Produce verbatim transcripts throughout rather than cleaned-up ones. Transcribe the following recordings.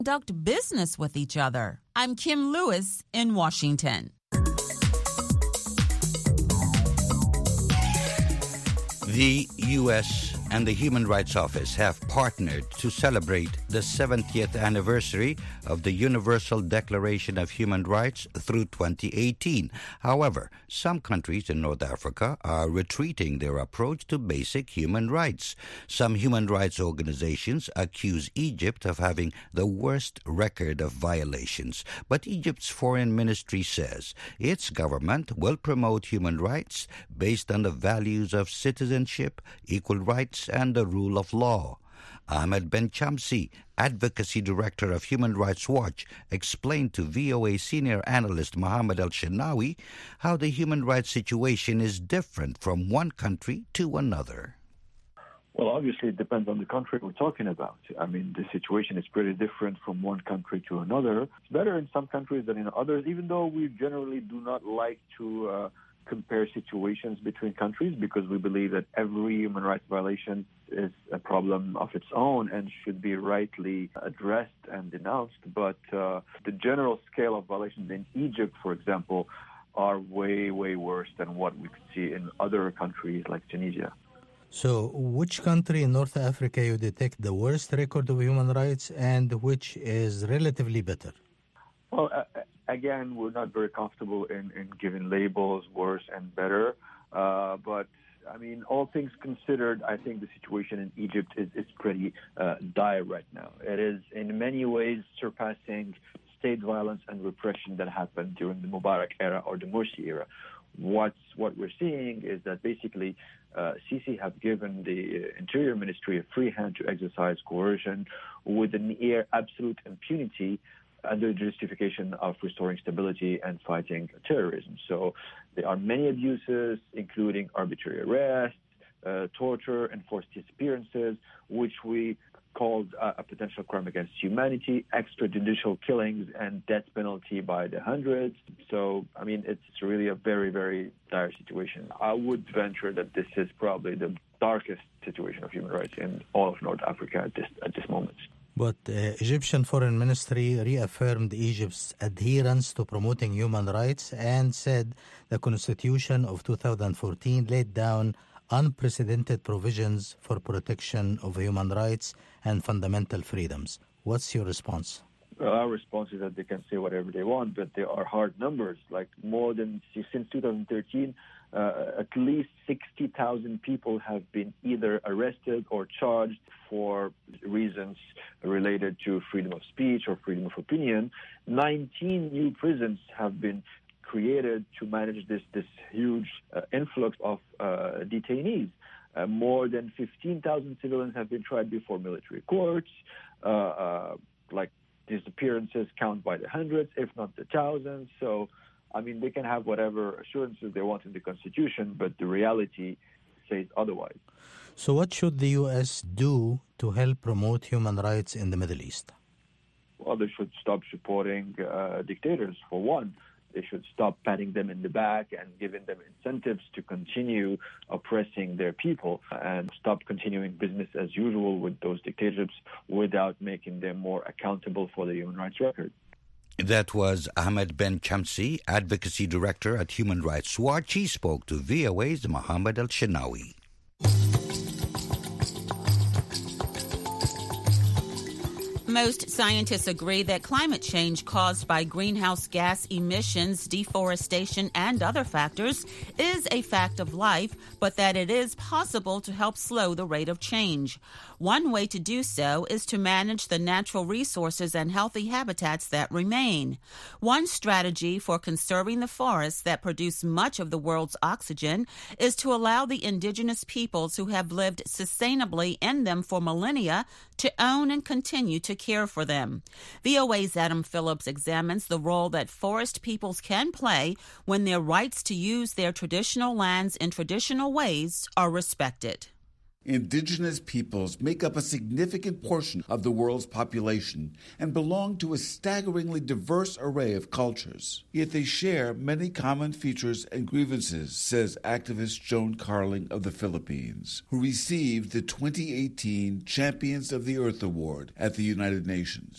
conduct business with each other. I'm Kim Lewis in Washington. The U S and the Human Rights Office have partnered to celebrate the seventieth anniversary of the Universal Declaration of Human Rights through twenty eighteen. However, some countries in North Africa are retreating their approach to basic human rights. Some human rights organizations accuse Egypt of having the worst record of violations. But Egypt's foreign ministry says its government will promote human rights based on the values of citizenship, equal rights, and the rule of law. Ahmed Ben Chamsi, Advocacy Director of Human Rights Watch, explained to V O A senior analyst Mohammed Al-Shenawi how the human rights situation is different from one country to another. Well, obviously, it depends on the country we're talking about. I mean, the situation is pretty different from one country to another. It's better in some countries than in others, even though we generally do not like to uh, compare situations between countries, because we believe that every human rights violation is a problem of its own and should be rightly addressed and denounced. But uh, the general scale of violations in Egypt, for example, are way, way worse than what we could see in other countries like Tunisia. So which country in North Africa you detect the worst record of human rights and which is relatively better? Well, uh, again, we're not very comfortable in, in giving labels worse and better. Uh, but, I mean, all things considered, I think the situation in Egypt is, is pretty uh, dire right now. It is in many ways surpassing state violence and repression that happened during the Mubarak era or the Morsi era. What's, what we're seeing is that basically uh, Sisi have given the Interior Ministry a free hand to exercise coercion with a near absolute impunity under the justification of restoring stability and fighting terrorism. So there are many abuses, including arbitrary arrests, uh, torture, and forced disappearances, which we called uh, a potential crime against humanity, extrajudicial killings, and death penalty by the hundreds. So, I mean, it's really a very, very dire situation. I would venture that this is probably the darkest situation of human rights in all of North Africa at this at this moment. But uh, Egyptian Foreign Ministry reaffirmed Egypt's adherence to promoting human rights and said the Constitution of two thousand fourteen laid down unprecedented provisions for protection of human rights and fundamental freedoms. What's your response? Well, our response is that they can say whatever they want, but there are hard numbers. Like more than, since two thousand thirteen, uh, at least sixty thousand people have been either arrested or charged for reasons related to freedom of speech or freedom of opinion. nineteen new prisons have been created to manage this, this huge uh, influx of uh, detainees. Uh, more than fifteen thousand civilians have been tried before military courts. Uh, uh, like disappearances count by the hundreds, if not the thousands. So, I mean, they can have whatever assurances they want in the Constitution, but the reality says otherwise. So what should the U S do to help promote human rights in the Middle East? Well, they should stop supporting uh, dictators, for one. They should stop patting them in the back and giving them incentives to continue oppressing their people, and stop continuing business as usual with those dictatorships without making them more accountable for the human rights record. That was Ahmed Ben Chamsi, Advocacy Director at Human Rights Watch. He spoke to V O A's Mohammed Al-Shenawi. Most scientists agree that climate change caused by greenhouse gas emissions, deforestation, and other factors is a fact of life, but that it is possible to help slow the rate of change. One way to do so is to manage the natural resources and healthy habitats that remain. One strategy for conserving the forests that produce much of the world's oxygen is to allow the indigenous peoples who have lived sustainably in them for millennia to own and continue to care for them. V O A's Adam Phillips examines the role that forest peoples can play when their rights to use their traditional lands in traditional ways are respected. Indigenous peoples make up a significant portion of the world's population and belong to a staggeringly diverse array of cultures. Yet they share many common features and grievances, says activist Joan Carling of the Philippines, who received the twenty eighteen Champions of the Earth Award at the United Nations.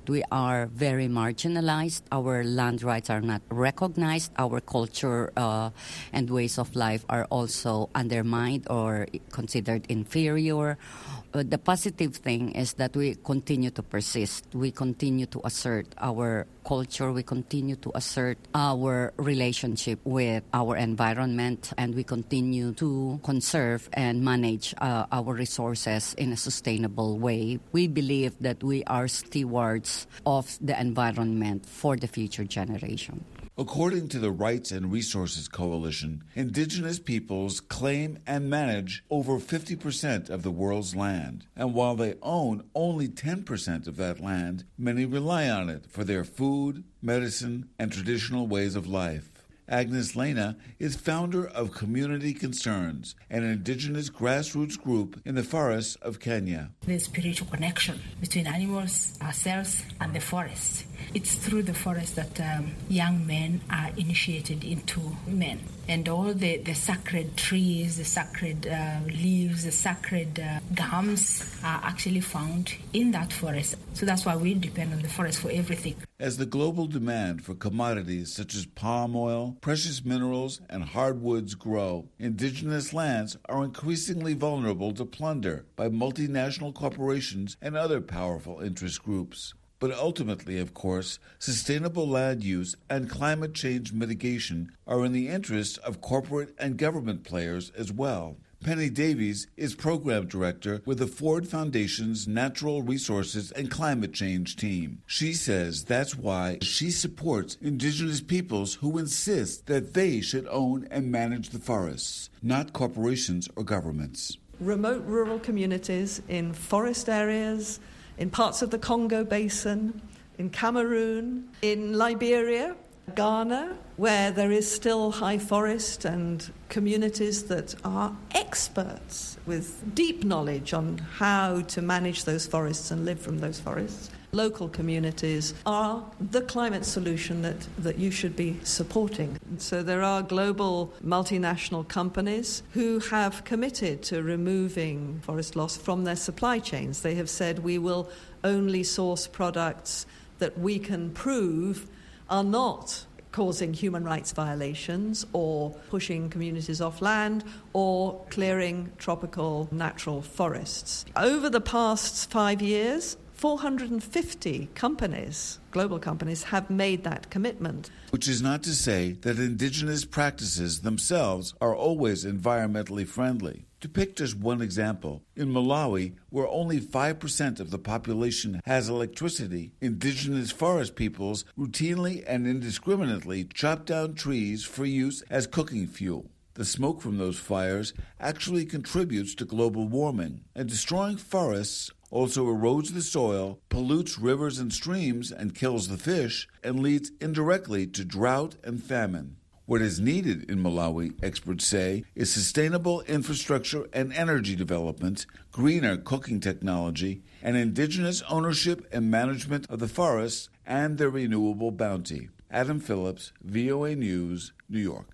We are very marginalized. Our land rights are not recognized. Our culture uh, and ways of life are also undermined or considered inferior. Uh, the positive thing is that we continue to persist. We continue to assert our culture. We continue to assert our relationship with our environment, and we continue to conserve and manage uh, our resources in a sustainable way. We believe that we are stewards of the environment for the future generation. According to the Rights and Resources Coalition, indigenous peoples claim and manage over fifty percent of the world's land. And while they own only ten percent of that land, many rely on it for their food, medicine, and traditional ways of life. Agnes Lena is founder of Community Concerns, an indigenous grassroots group in the forests of Kenya. The spiritual connection between animals, ourselves, and the forest. It's through the forest that um, young men are initiated into men. And all the, the sacred trees, the sacred uh, leaves, the sacred uh, gums are actually found in that forest. So that's why we depend on the forest for everything. As the global demand for commodities such as palm oil, precious minerals, and hardwoods grow, indigenous lands are increasingly vulnerable to plunder by multinational corporations and other powerful interest groups. But ultimately, of course, sustainable land use and climate change mitigation are in the interest of corporate and government players as well. Penny Davies is program director with the Ford Foundation's Natural Resources and Climate Change team. She says that's why she supports indigenous peoples who insist that they should own and manage the forests, not corporations or governments. Remote rural communities in forest areas, in parts of the Congo Basin, in Cameroon, in Liberia, Ghana, where there is still high forest and communities that are experts with deep knowledge on how to manage those forests and live from those forests. Local communities are the climate solution that, that you should be supporting. So there are global multinational companies who have committed to removing forest loss from their supply chains. They have said we will only source products that we can prove are not causing human rights violations or pushing communities off land or clearing tropical natural forests. Over the past five years, four hundred fifty companies, global companies, have made that commitment. Which is not to say that indigenous practices themselves are always environmentally friendly. To pick just one example, in Malawi, where only five percent of the population has electricity, indigenous forest peoples routinely and indiscriminately chop down trees for use as cooking fuel. The smoke from those fires actually contributes to global warming, and destroying forests also erodes the soil, pollutes rivers and streams, and kills the fish, and leads indirectly to drought and famine. What is needed in Malawi, experts say, is sustainable infrastructure and energy development, greener cooking technology, and indigenous ownership and management of the forests and their renewable bounty. Adam Phillips, V O A News, New York.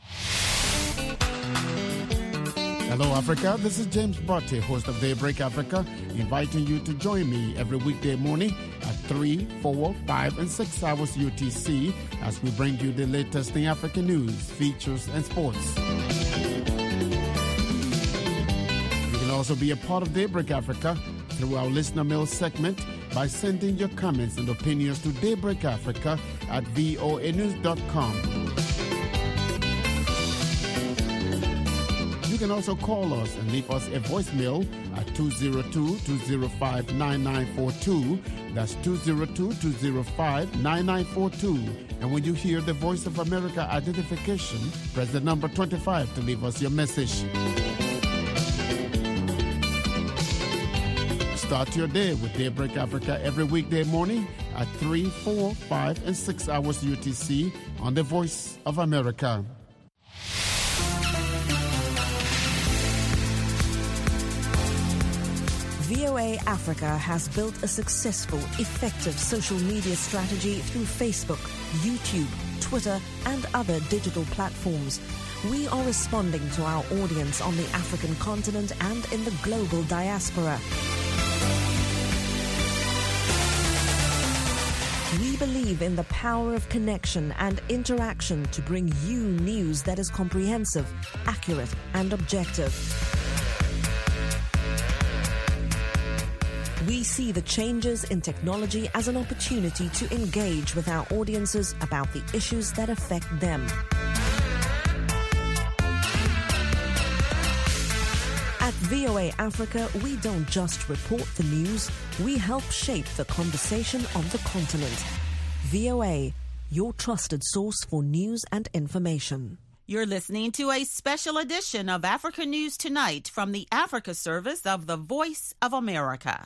Hello, Africa. This is James Botte, host of Daybreak Africa, inviting you to join me every weekday morning at three, four, five, and six hours U T C as we bring you the latest in African news, features, and sports. You can also be a part of Daybreak Africa through our listener mail segment by sending your comments and opinions to Daybreak Africa at voa news dot com. You can also call us and leave us a voicemail at two zero two, two zero five, nine nine four two. That's two zero two, two zero five, nine nine four two. And when you hear the Voice of America identification, press the number twenty-five to leave us your message. Start your day with Daybreak Africa every weekday morning at three, four, five, and six hours U T C on the Voice of America. V O A Africa has built a successful, effective social media strategy through Facebook, YouTube, Twitter, and other digital platforms. We are responding to our audience on the African continent and in the global diaspora. We believe in the power of connection and interaction to bring you news that is comprehensive, accurate, and objective. We see the changes in technology as an opportunity to engage with our audiences about the issues that affect them. At V O A Africa, we don't just report the news, we help shape the conversation of the continent. V O A, your trusted source for news and information. You're listening to a special edition of Africa News Tonight from the Africa Service of the Voice of America.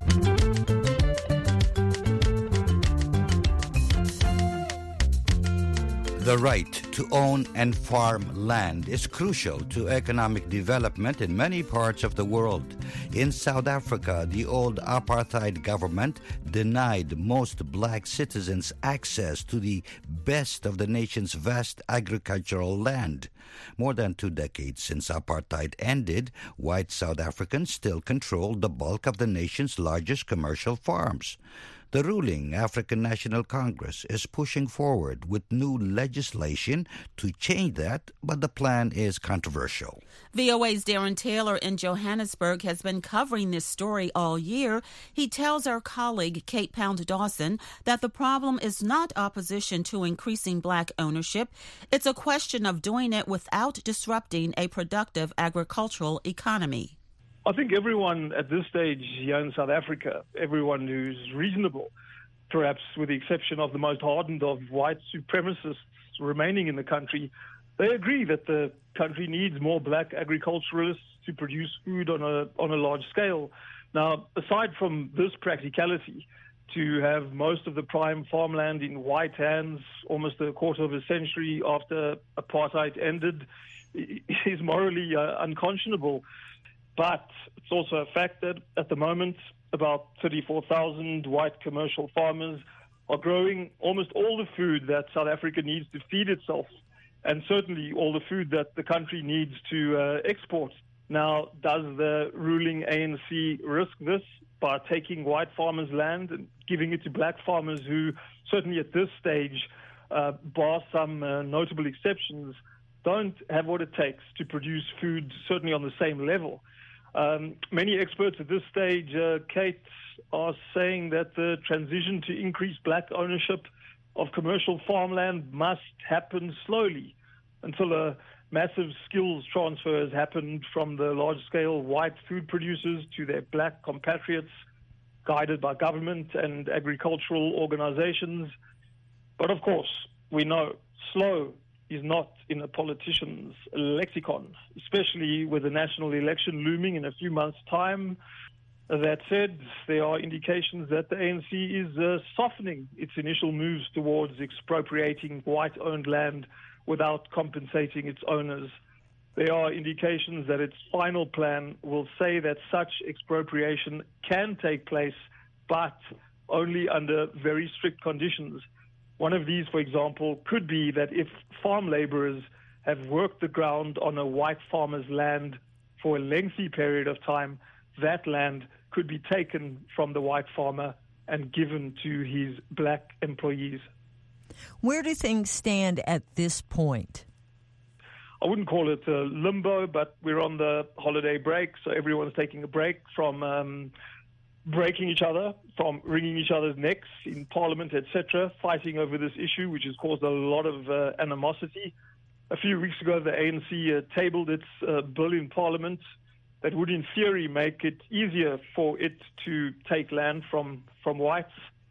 The right to own and farm land is crucial to economic development in many parts of the world. In South Africa, the old apartheid government denied most black citizens access to the best of the nation's vast agricultural land. More than two decades since apartheid ended, white South Africans still control the bulk of the nation's largest commercial farms. The ruling African National Congress is pushing forward with new legislation to change that, but the plan is controversial. V O A's Darren Taylor in Johannesburg has been covering this story all year. He tells our colleague Kate Pound Dawson that the problem is not opposition to increasing black ownership. It's a question of doing it without disrupting a productive agricultural economy. I think everyone at this stage here in South Africa, everyone who's reasonable, perhaps with the exception of the most hardened of white supremacists remaining in the country, they agree that the country needs more black agriculturalists to produce food on a on a large scale. Now, aside from this practicality, to have most of the prime farmland in white hands almost a quarter of a century after apartheid ended is morally uh, unconscionable. But it's also a fact that at the moment, about thirty-four thousand white commercial farmers are growing almost all the food that South Africa needs to feed itself, and certainly all the food that the country needs to uh, export. Now, does the ruling A N C risk this by taking white farmers' land and giving it to black farmers who, certainly at this stage, uh, bar some uh, notable exceptions, don't have what it takes to produce food certainly on the same level? Um, many experts at this stage, uh, Kate, are saying that the transition to increased black ownership of commercial farmland must happen slowly until a massive skills transfer has happened from the large-scale white food producers to their black compatriots, guided by government and agricultural organizations. But of course, we know slow is not in a politician's lexicon, especially with the national election looming in a few months' time. That said, there are indications that the A N C is uh, softening its initial moves towards expropriating white-owned land without compensating its owners. There are indications that its final plan will say that such expropriation can take place, but only under very strict conditions. One of these, for example, could be that if farm laborers have worked the ground on a white farmer's land for a lengthy period of time, that land could be taken from the white farmer and given to his black employees. Where do things stand at this point? I wouldn't call it a limbo, but we're on the holiday break, so everyone's taking a break from um, breaking each other, from wringing each other's necks in Parliament, et cetera, fighting over this issue, which has caused a lot of uh, animosity. A few weeks ago, the A N C uh, tabled its uh, bill in Parliament that would, in theory, make it easier for it to take land from, from whites.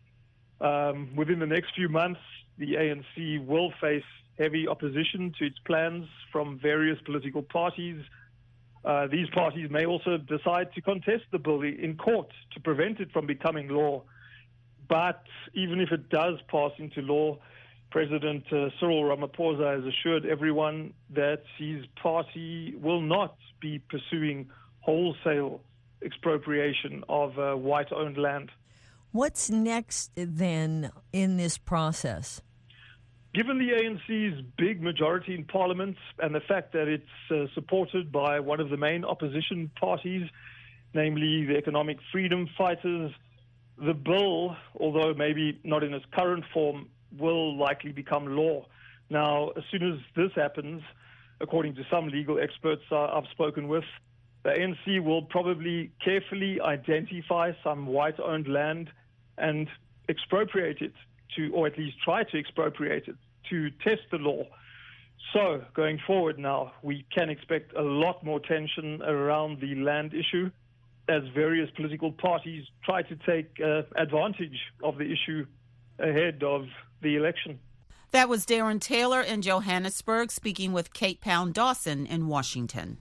Um, within the next few months, the A N C will face heavy opposition to its plans from various political parties. Uh, these parties may also decide to contest the bill in court to prevent it from becoming law. But even if it does pass into law, President uh, Cyril Ramaphosa has assured everyone that his party will not be pursuing wholesale expropriation of uh, white-owned land. What's next, then, in this process? Given the A N C's big majority in Parliament and the fact that it's uh, supported by one of the main opposition parties, namely the Economic Freedom Fighters, the bill, although maybe not in its current form, will likely become law. Now, as soon as this happens, according to some legal experts uh, I've spoken with, the A N C will probably carefully identify some white-owned land and expropriate it, to, or at least try to expropriate it, to test the law. So, going forward now, we can expect a lot more tension around the land issue as various political parties try to take uh, advantage of the issue ahead of the election. That was Darren Taylor in Johannesburg speaking with Kate Pound Dawson in Washington.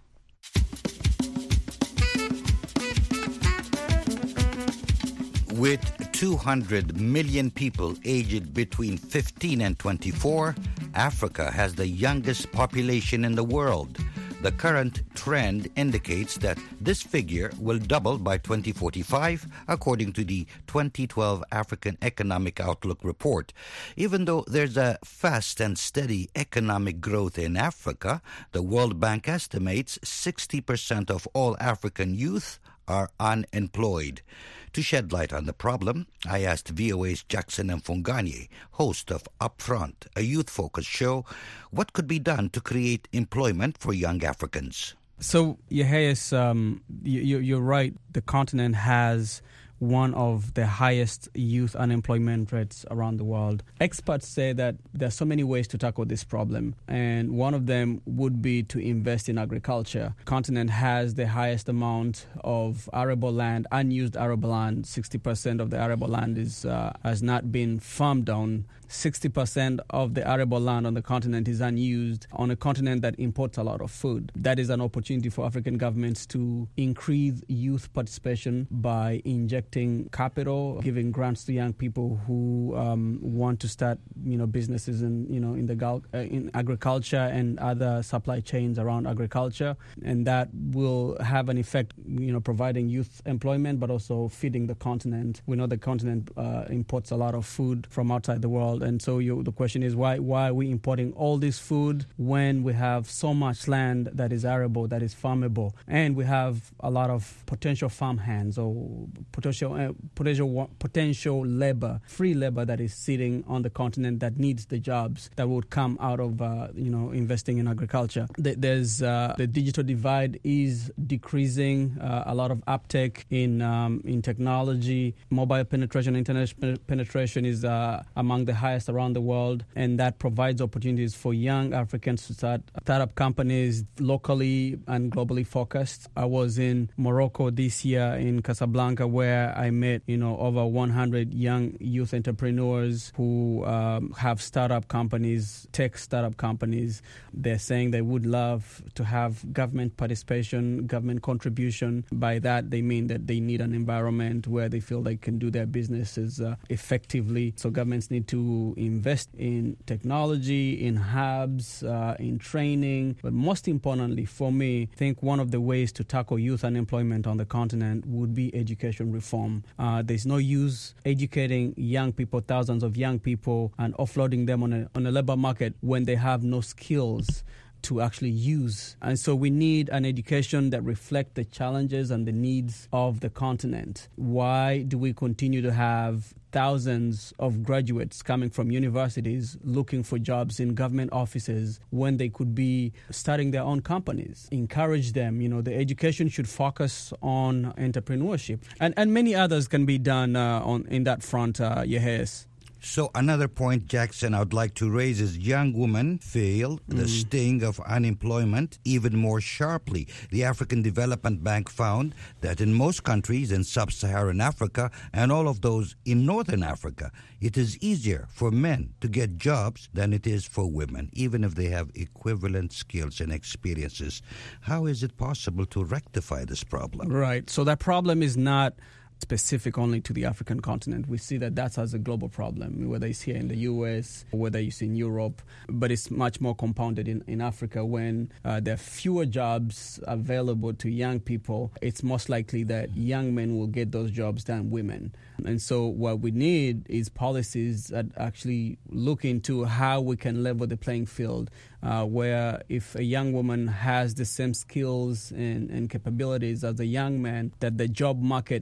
With two hundred million people aged between fifteen and twenty-four, Africa has the youngest population in the world. The current trend indicates that this figure will double by twenty forty-five, according to the twenty twelve African Economic Outlook report. Even though there's a fast and steady economic growth in Africa, the World Bank estimates sixty percent of all African youth are unemployed. To shed light on the problem, I asked V O A's Jackson Mfunganye, host of Upfront, a youth-focused show, what could be done to create employment for young Africans. So, Yehias, um, you, you're right. The continent has one of the highest youth unemployment rates around the world. Experts say that there are so many ways to tackle this problem, and one of them would be to invest in agriculture. The continent has the highest amount of arable land, unused arable land. sixty percent of the arable land is uh, has not been farmed down. sixty percent of the arable land on the continent is unused, on a continent that imports a lot of food. That is an opportunity for African governments to increase youth participation by injecting capital, giving grants to young people who um, want to start, you know, businesses in, you know, in the uh, in agriculture and other supply chains around agriculture, and that will have an effect, you know, providing youth employment, but also feeding the continent. We know the continent uh, imports a lot of food from outside the world. And so you, the question is, why why are we importing all this food when we have so much land that is arable, that is farmable, and we have a lot of potential farm hands or potential uh, potential potential labor, free labor that is sitting on the continent that needs the jobs that would come out of uh, you know investing in agriculture. There's uh, the digital divide is decreasing. Uh, a lot of uptake in um, in technology, mobile penetration, internet penetration is uh, among the highest around the world, and that provides opportunities for young Africans to start startup companies locally and globally focused. I was in Morocco this year in Casablanca, where I met you know over one hundred young youth entrepreneurs who um, have startup companies, tech startup companies. They're saying they would love to have government participation, government contribution. By that, they mean that they need an environment where they feel they can do their businesses uh, effectively. So governments need to invest in technology, in hubs, uh, in training. But most importantly, for me, I think one of the ways to tackle youth unemployment on the continent would be education reform. Uh, there's no use educating young people, thousands of young people, and offloading them on a, on a labor market when they have no skills to actually use. And so we need an education that reflects the challenges and the needs of the continent. Why do we continue to have thousands of graduates coming from universities looking for jobs in government offices when they could be starting their own companies? Encourage them. You know, the education should focus on entrepreneurship. And and many others can be done uh, on in that front, uh, Yehias. So another point, Jackson, I'd like to raise is young women feel the mm. sting of unemployment even more sharply. The African Development Bank found that in most countries in sub-Saharan Africa and all of those in Northern Africa, it is easier for men to get jobs than it is for women, even if they have equivalent skills and experiences. How is it possible to rectify this problem? Right. So that problem is not specific only to the African continent. We see that that's as a global problem, whether it's here in the U S or whether it's in Europe, but it's much more compounded in, in Africa. When uh, there are fewer jobs available to young people, it's most likely that young men will get those jobs than women. And so what we need is policies that actually look into how we can level the playing field, uh, where if a young woman has the same skills and, and capabilities as a young man, that the job market looks at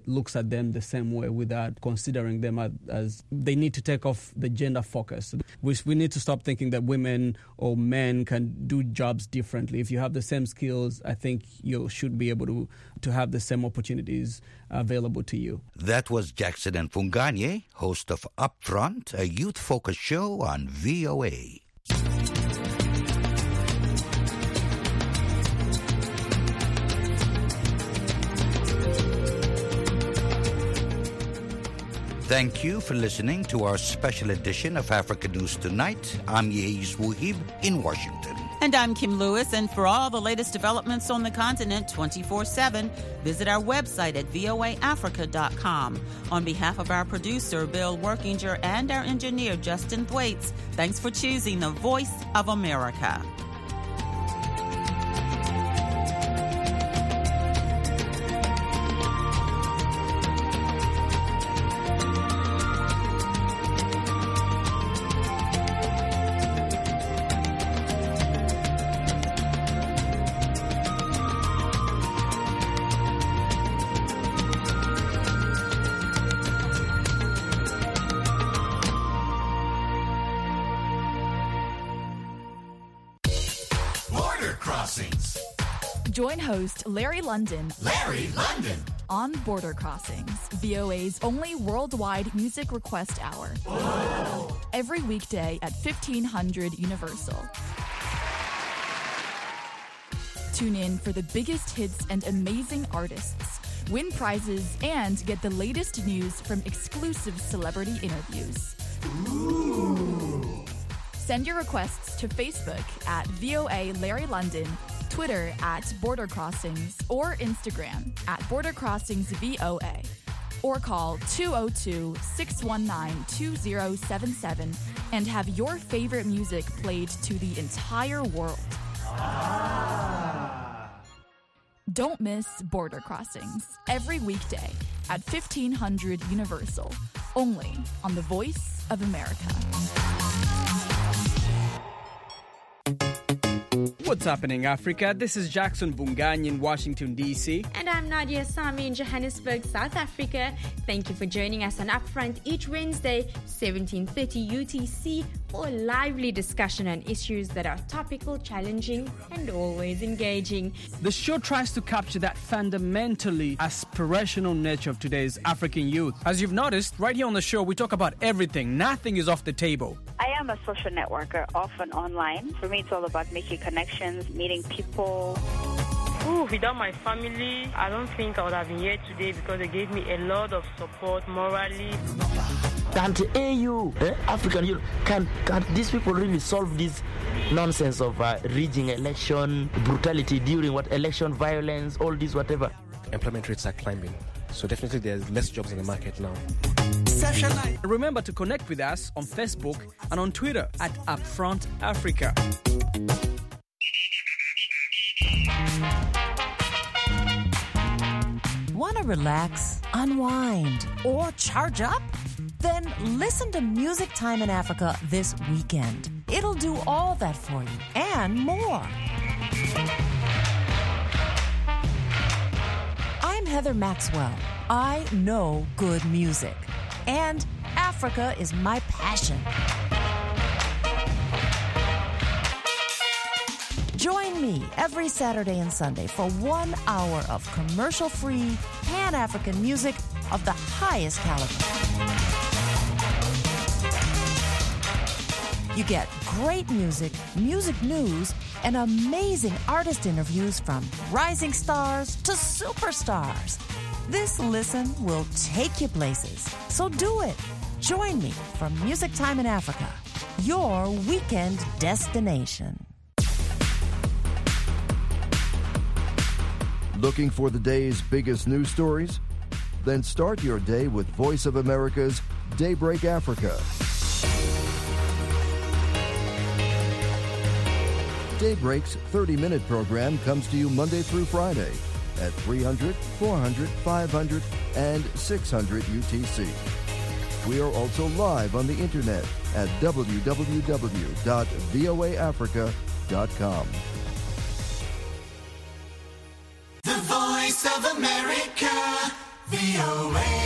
them the same way without considering them as, as they need to take off the gender focus. We, we need to stop thinking that women or men can do jobs differently. If you have the same skills, I think you should be able to, to have the same opportunities available to you. That was Jackson Mfunganye, host of Upfront, a youth-focused show on V O A. Thank you for listening to our special edition of Africa News Tonight. I'm Yeis Wuhib in Washington. And I'm Kim Lewis, and for all the latest developments on the continent twenty-four seven, visit our website at voa africa dot com. On behalf of our producer, Bill Workinger, and our engineer, Justin Thwaites, thanks for choosing the Voice of America. Crossings. Join host Larry London. Larry London. On Border Crossings, V O A's only worldwide music request hour. Whoa. Every weekday at fifteen hundred Universal. Tune in for the biggest hits and amazing artists. Win prizes and get the latest news from exclusive celebrity interviews. Ooh. Send your requests to Facebook at V O A Larry London, Twitter at Border Crossings, or Instagram at Border Crossings V O A. Or call two oh two, six one nine, two oh seven seven and have your favorite music played to the entire world. Ah. Don't miss Border Crossings every weekday at fifteen hundred Universal, only on the Voice of America. What's happening, Africa? This is Jackson Bungany in Washington, D C. And I'm Nadia Sami in Johannesburg, South Africa. Thank you for joining us on Upfront each Wednesday, seventeen thirty U T C, for a lively discussion on issues that are topical, challenging, and always engaging. The show tries to capture that fundamentally aspirational nature of today's African youth. As you've noticed, right here on the show, we talk about everything. Nothing is off the table. I am a social networker, often online. For me, it's all about making connections, meeting people. Ooh, without my family, I don't think I would have been here today because they gave me a lot of support morally. Can't A U, eh, African Youth, can can these people really solve this nonsense of uh, rigging election, brutality during what election, violence, all this whatever? Employment rates are climbing, so definitely there's less jobs in the market now. Remember to connect with us on Facebook and on Twitter at Upfront Africa. Want to relax, unwind, or charge up? Then listen to Music Time in Africa this weekend. It'll do all that for you and more. I'm Heather Maxwell. I know good music. And Africa is my passion. Join me every Saturday and Sunday for one hour of commercial-free, Pan-African music of the highest caliber. You get great music, music news, and amazing artist interviews from rising stars to superstars. This listen will take you places. So do it. Join me for Music Time in Africa, your weekend destination. Looking for the day's biggest news stories? Then start your day with Voice of America's Daybreak Africa. Daybreak's thirty-minute program comes to you Monday through Friday at three hundred, four hundred, five hundred, and six hundred U T C. We are also live on the internet at w w w dot voa africa dot com. The Voice of America, V O A.